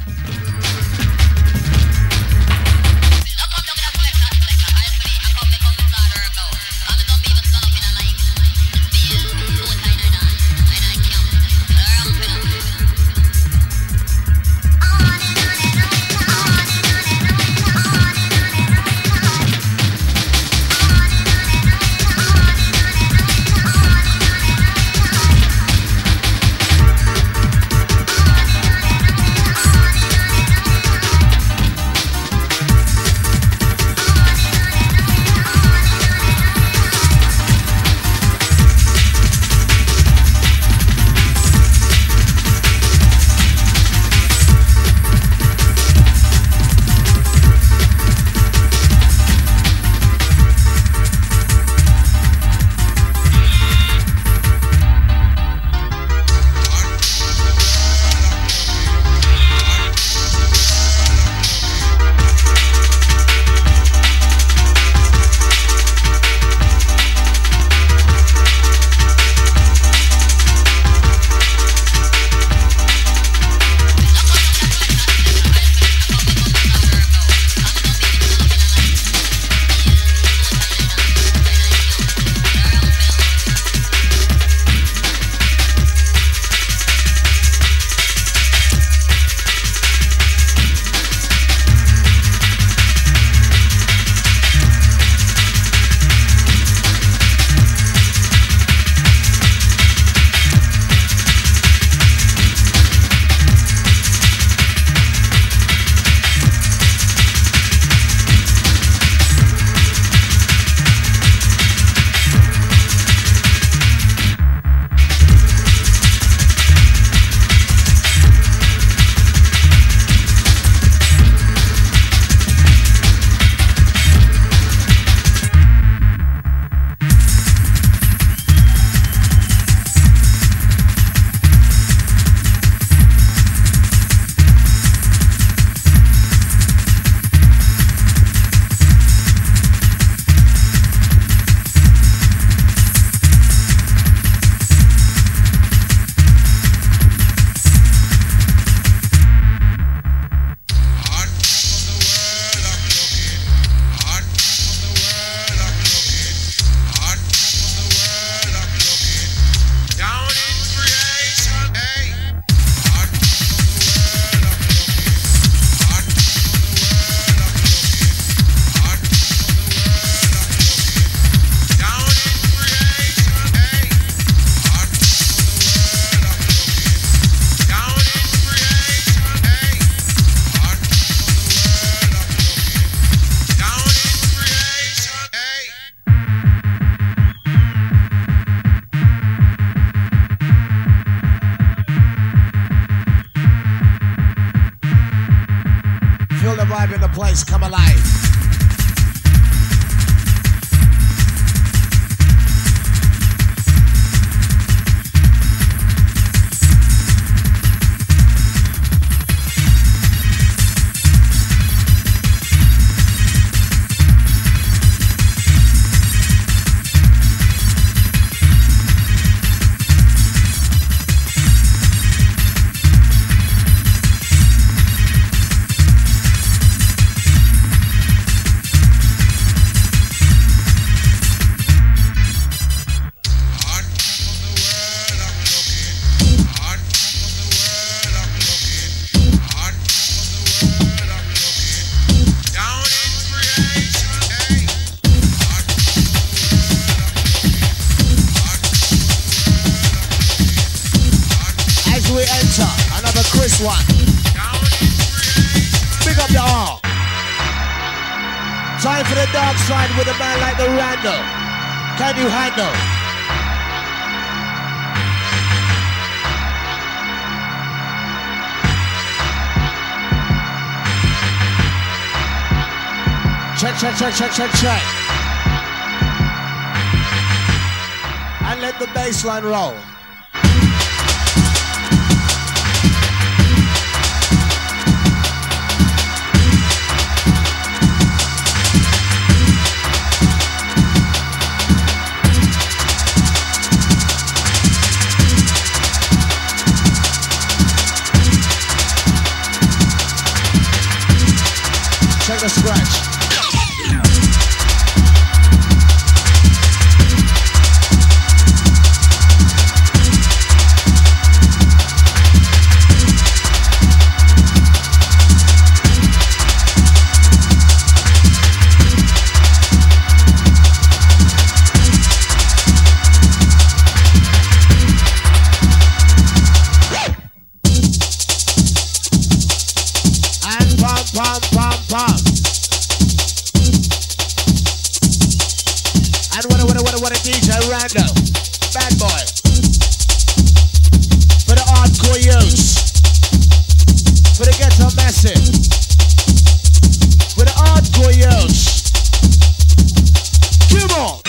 vibe in the place, come alive. One. Big up your arm. Time for the dark side with a man like the Randall. Can you handle? Check, check, check, check, check, check. And let the bass line roll. a scratch. What a DJ Rando, bad boy. For the hardcore youths, for the ghetto massive, for the hardcore youths. Come on.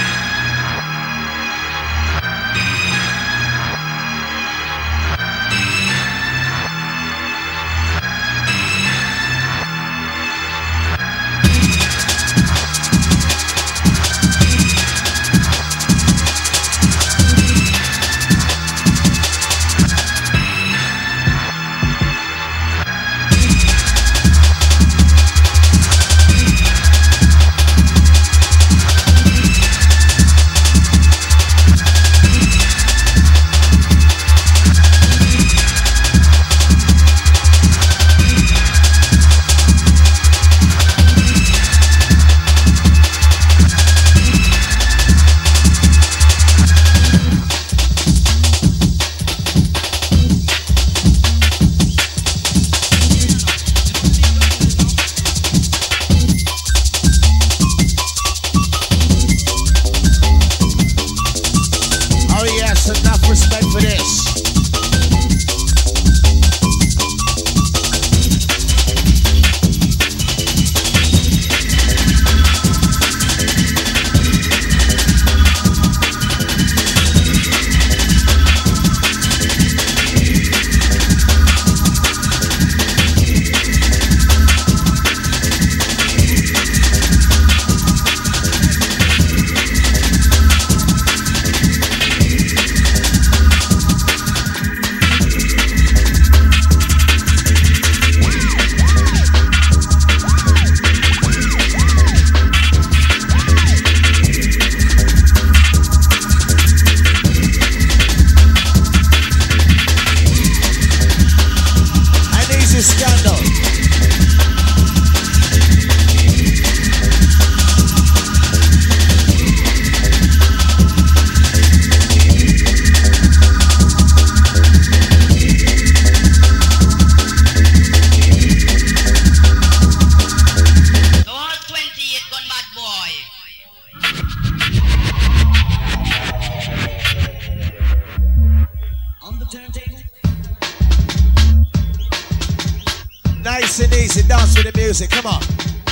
Nice and easy, dance with the music, come on.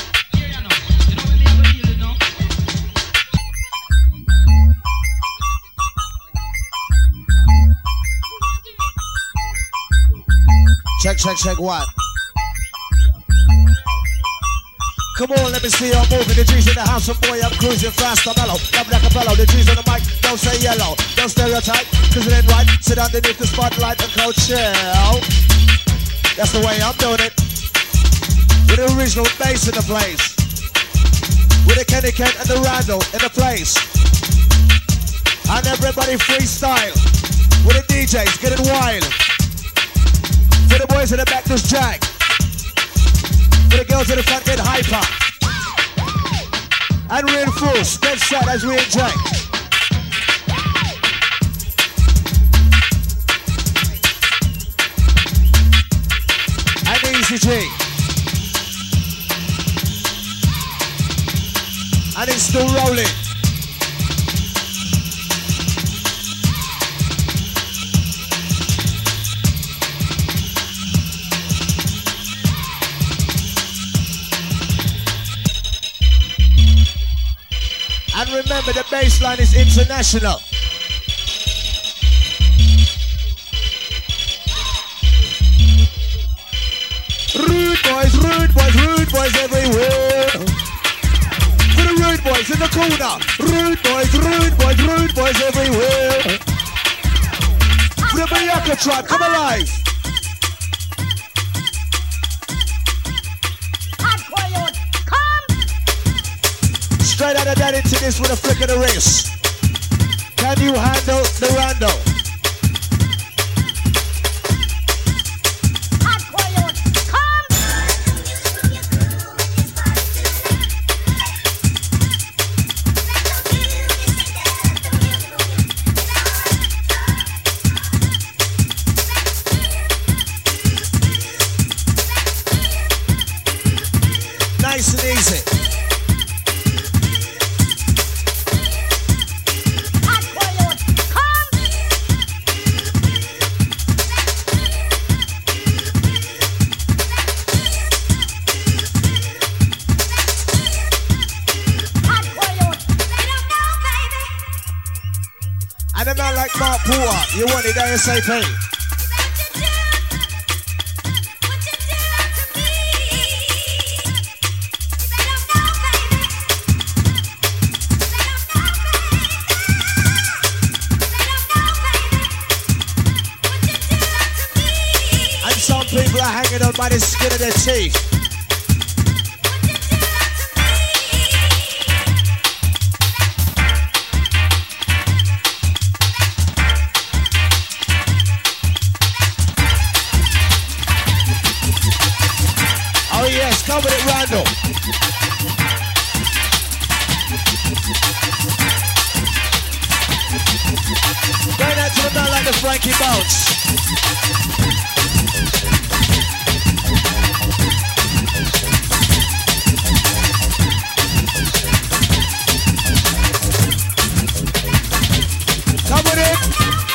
Check, one. Come on, let me see you moving. The G's in the house, and boy, I'm cruising fast, I'm mellow. Love like a fellow, the G's on the mic, don't say yellow. Don't stereotype, cause it ain't right. Sit underneath the spotlight and go chill. That's the way I'm doing it. With the original bass in the place. With the Kenny Kent and the Randall in the place. And everybody freestyle. With the DJs getting wild. For the boys in the back, just jack. For the girls in the front, get hyper. And reinforce, get set as we inject. And Easy G. And it's still rolling. And remember, the bass line is international. Rude boys everywhere. For the rude boys in the corner. Rude boys everywhere. For the Bayaka tribe, come alive. Hardcore youth, gonna get into this with a flick of the wrist. Can you handle the rando? Nice and easy. And a man like Mark Porter, you want it ASAP. And some people are hanging on by the skin of their teeth. Oh yes, come with it, Randall. Going out to the man like the Frankie Bounce. Come with it.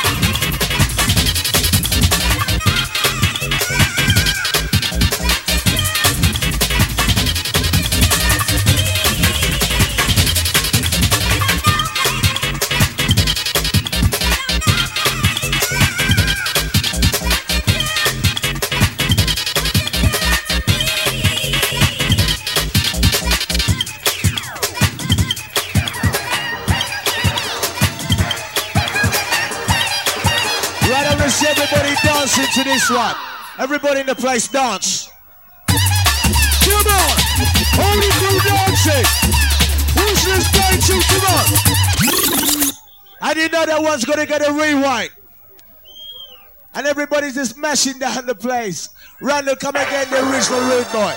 Everybody dancing to this one. Everybody in the place dance. Come on. Holy crew dancing. Who's this dancing? Come on. I didn't know that one's going to get a rewind. And everybody's just mashing down the place. Randall, come again, the original rude boy.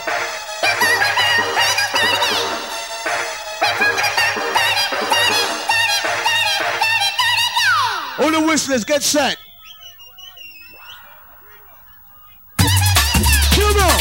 All the whistlers, get set. Come on!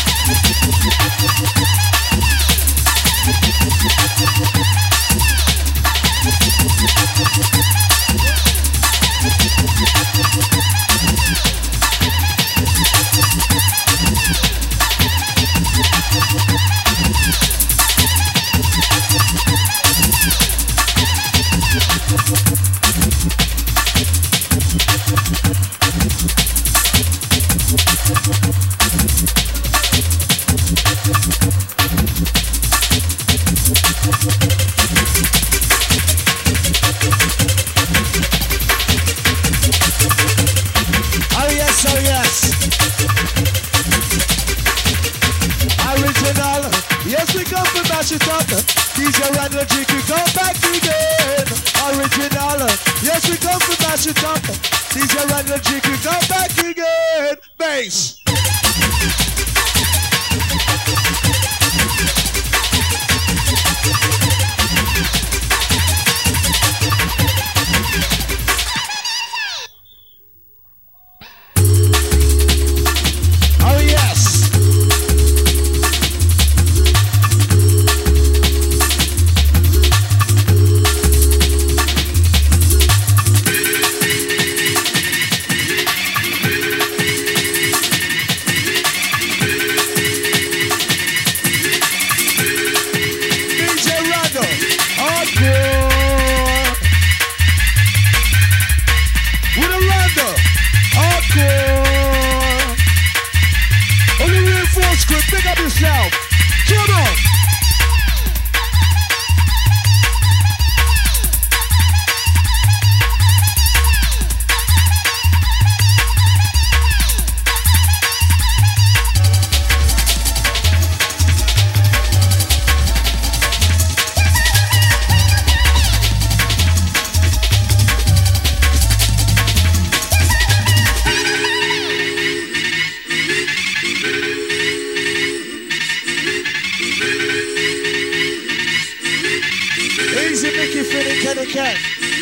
It up. DJ Randall G, we come back again. Original. Yes, we come to mash it up. DJ Randall G, we come back again. Bass. Oh yes. Pick up yourself. Come on. weekend.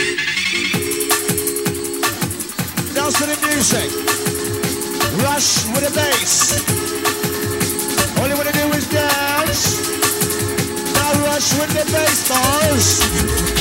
Dance to the music. Rush with the bass. All you wanna do is dance. Now rush with the bass, boys.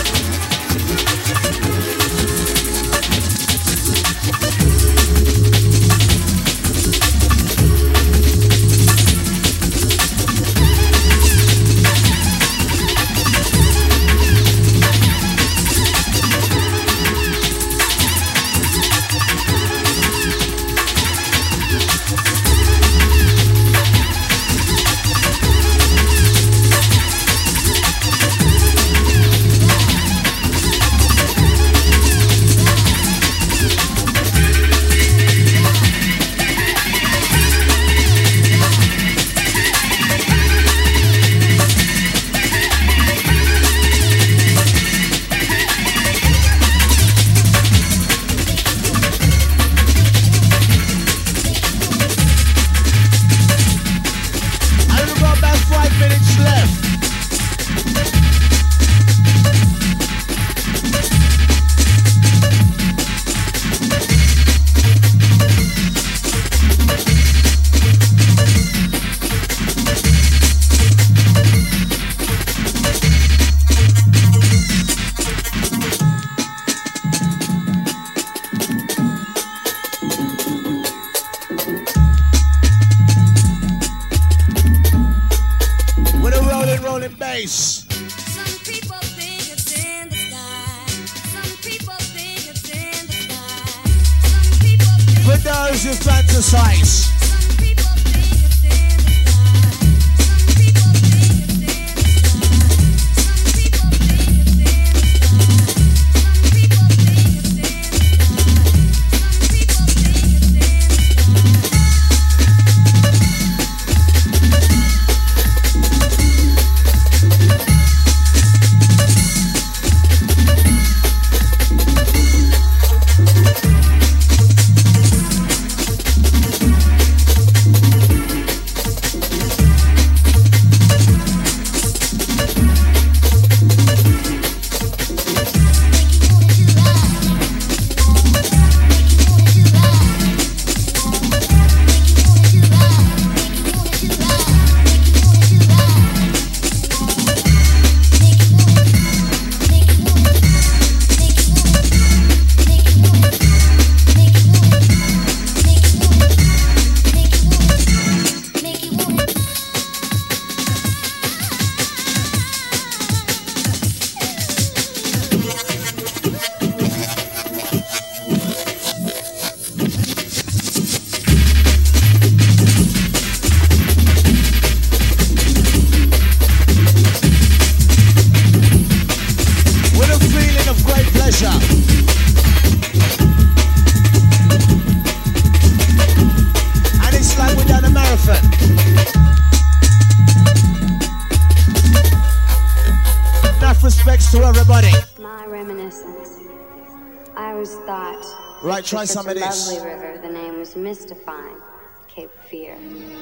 Try some of this. Lovely river. The name was Mystifying, Cape Fear.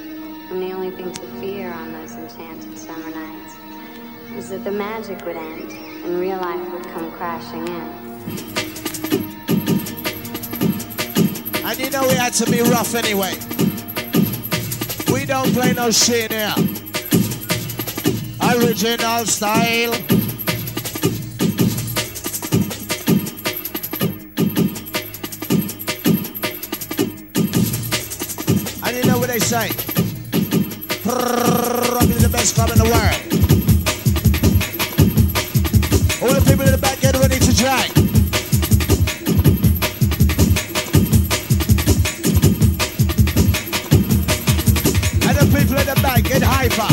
And the only thing to fear on those enchanted summer nights was that the magic would end and real life would come crashing in. And you know we had to be rough anyway. We don't play no shit here. Original style. They say, rocking the best club in the world. All the people in the back get ready to drag. And the people in the back get hyper.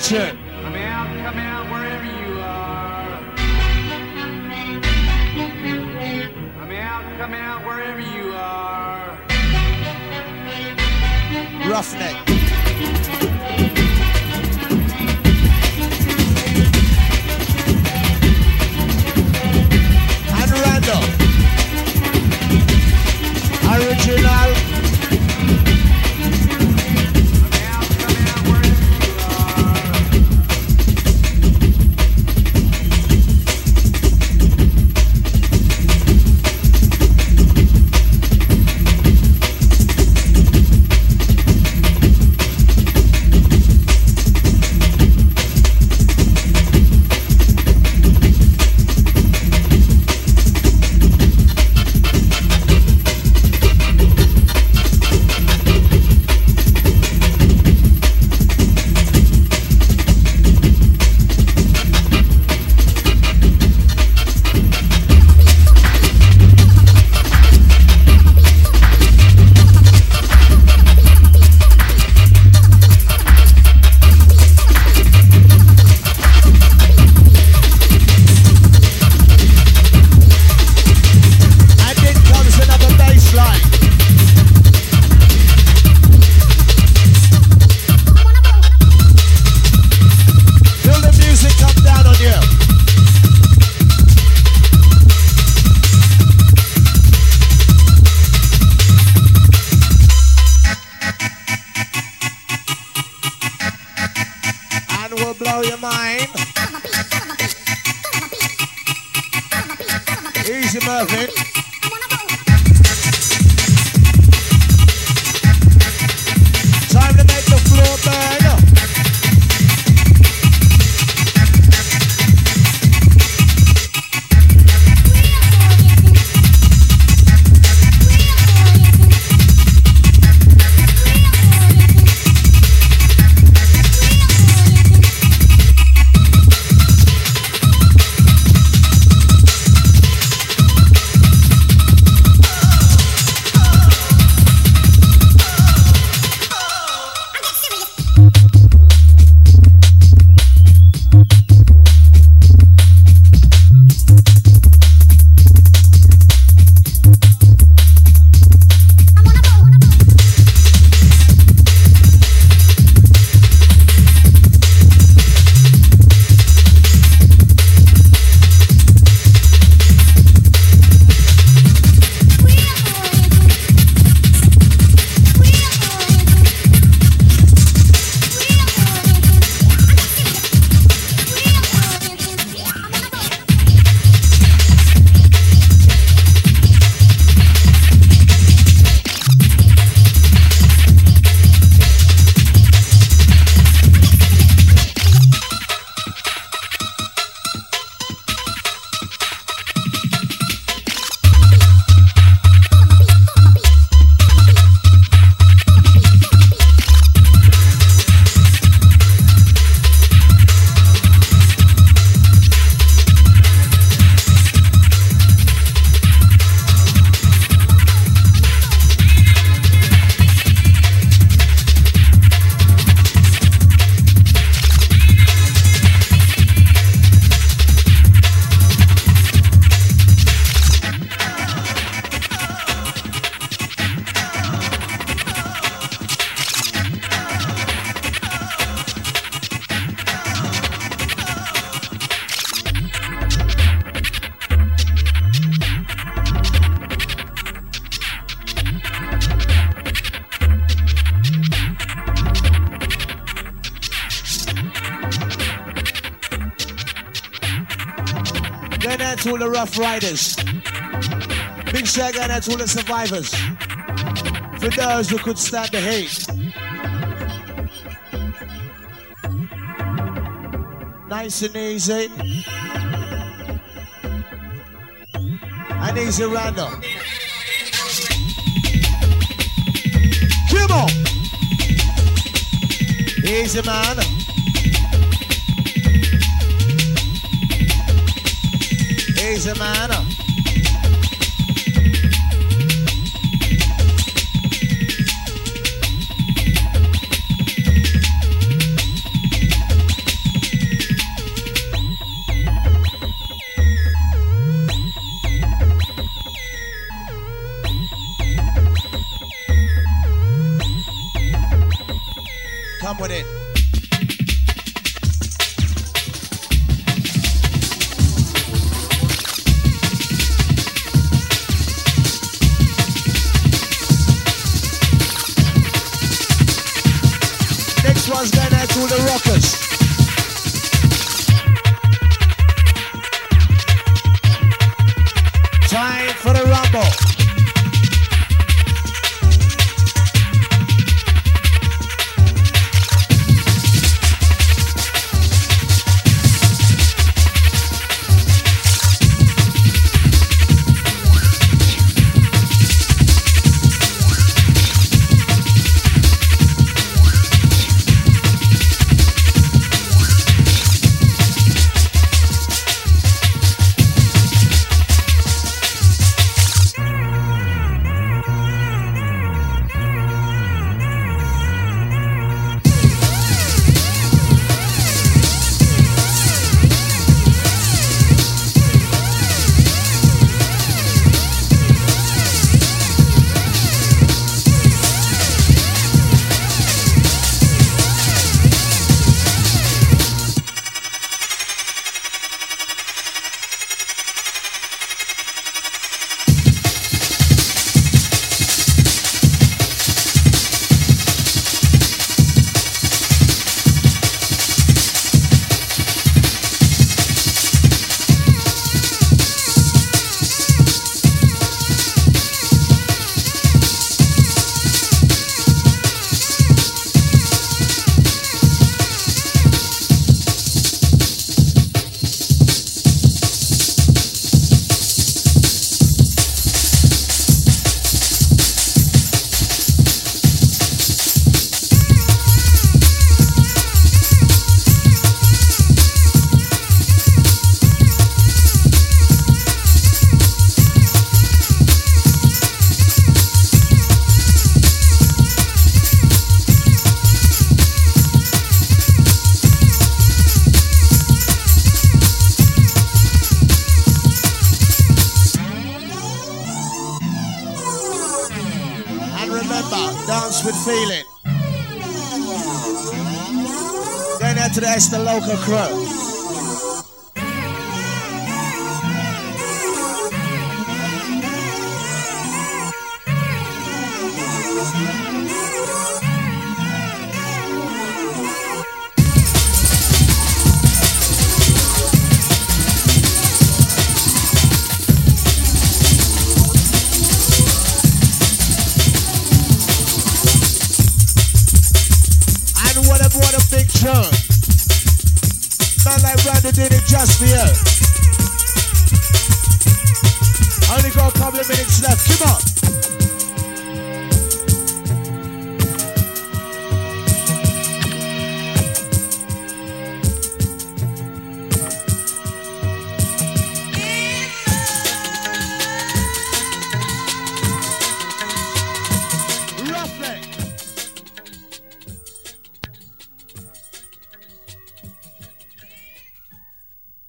tune. Come out wherever you are. Come out wherever you are. Roughneck. And Randall. Original. Going out to all the rough riders. Big shout going out to all the survivors. For those who could stand the heat. Nice and easy. And easy random. Come on. Easy man. Easy man. Come with it. Next one's going out to the rockers. Time for the rumble. Dance with feeling. Going out to the Esther local crew. Not like Randy did it just for you. Only got a couple of minutes left. Come on.